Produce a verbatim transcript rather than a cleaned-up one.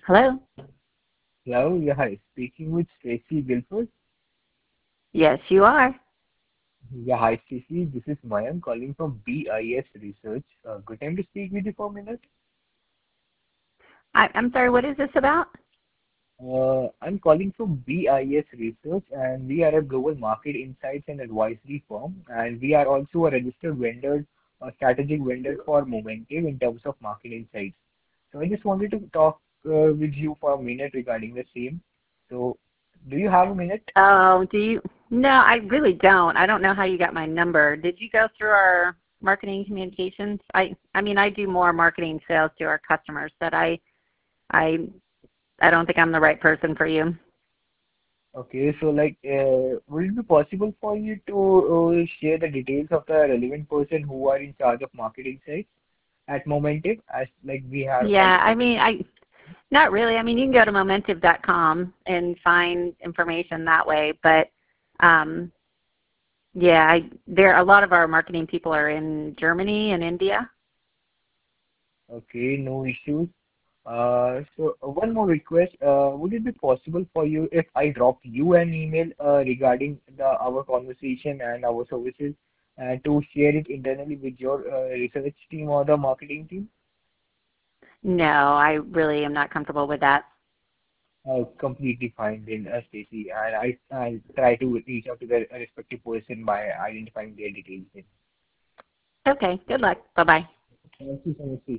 Hello? Hello, yeah, hi. Speaking with Stacy Guilford. Yes, you are. Yeah, hi, Stacy. This is Mayank calling from B I S Research. Uh, good time to speak with you for a minute. I, I'm sorry, what is this about? Uh, I'm calling from B I S Research, and we are a global market insights and advisory firm, and we are also a registered vendor, a strategic vendor for Momentive in terms of market insights. So I just wanted to talk uh, with you for a minute regarding the same. So, do you have a minute? Oh, do you? No, I really don't. I don't know how you got my number. Did you go through our marketing communications? I, I mean, I do more marketing sales to our customers, but I, I, I don't think I'm the right person for you. Okay, so like, uh, would it be possible for you to uh, share the details of the relevant person who are in charge of marketing sites at Momentive, as like we have Yeah, also. I mean, I, not really. I mean, you can go to momentive dot com and find information that way, but, um, yeah, I, there, a lot of our marketing people are in Germany and India. Okay, no issues. Uh, so uh, one more request. Uh, would it be possible for you if I drop you an email uh, regarding the our conversation and our services, and to share it internally with your uh, research team or the marketing team? No, I really am not comfortable with that. Uh, completely fine then, uh, Stacy. And I I try to reach out to the respective person by identifying their details then. Okay, good luck. Bye-bye. Thank you so much, Stacy.